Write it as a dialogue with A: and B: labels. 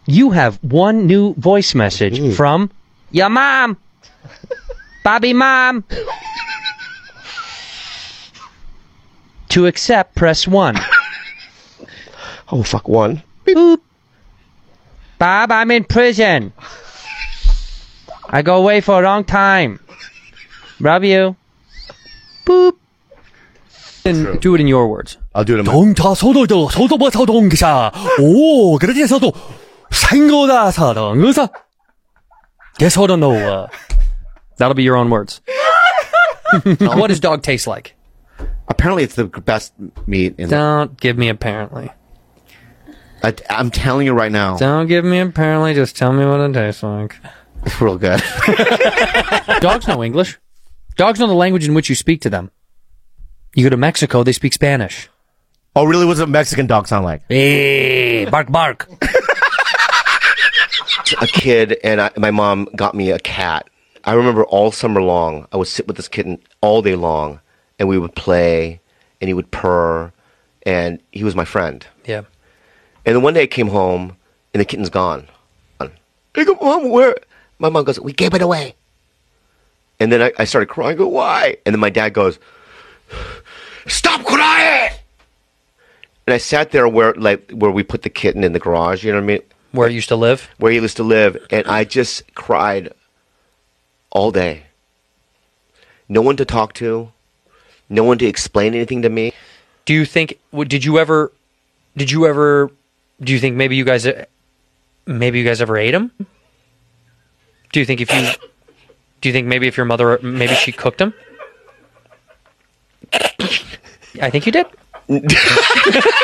A: You have one new voice message from your mom. Bobby mom. To accept, press 1.
B: Oh, fuck, 1.
A: Boop. Bob, I'm in prison. I go away for a long time. Love you. Boop.
C: And do it in your words.
B: I'll do it in my...
D: 동타소도도 소도버서동기사 오 그래서도 생거다 사랑의사 개서러노와.
C: That'll be your own words. What does dog taste like?
B: Apparently, it's the best meat in
C: Don't give me apparently.
B: I'm telling you right now.
C: Don't give me apparently. Just tell me what it tastes like.
B: It's real good.
C: Dogs know English. Dogs know the language in which you speak to them. You go to Mexico, they speak Spanish.
B: Oh, really? What does a Mexican dog sound like?
C: Hey, bark, bark.
B: A kid and my mom got me a cat. I remember all summer long, I would sit with this kitten all day long, and we would play, and he would purr, and he was my friend.
C: Yeah.
B: And then one day I came home, and the kitten's gone. I go, Mom, where? My mom goes, we gave it away. And then I started crying. I go, why? And then my dad goes, stop crying! And I sat there where we put the kitten in the garage, you know what I mean?
C: Where it used to live?
B: Where he used to live, and I just cried all day. No one to talk to, no one to explain anything to me.
C: Do you think, do you think maybe you guys ever ate him? Do you think maybe if your mother, maybe she cooked him? I think you did.